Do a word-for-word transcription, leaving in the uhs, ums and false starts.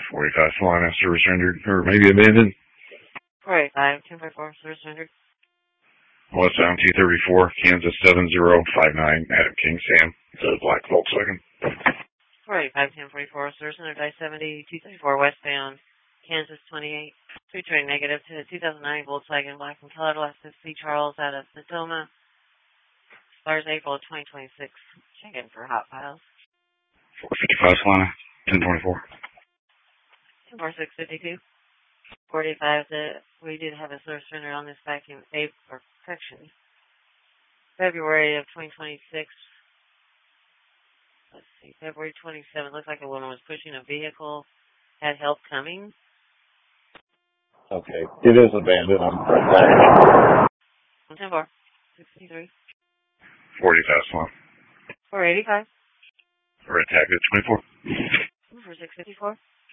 forty-five Solana, service rendered, or maybe abandoned. four eighty-five, ten forty-four, service rendered. Westbound T thirty-four, Kansas seven zero five nine, Adam King Sam, the black Volkswagen. four eighty-five, ten forty-four, service rendered, I seventy, two thirty-four, westbound, Kansas twenty-eight. Returning negative to the two thousand nine Volkswagen Black and Colored Lexus C. Charles out of Sonoma. Expires April of twenty twenty-six. Check in for hot files. four fifty-five Solana, ten twenty-four. ten forty-six fifty-two. four eighty-five, the, we did have a service render on this back in April, correction, February of twenty twenty-six. Let's see, February twenty-seventh. Looks like a woman was pushing a vehicle, had help coming. Okay, it is abandoned. I'm right back. ten four, sixty-three. forty-five Solana. four eighty-five. Red tag at twenty-four. four six fifty-four.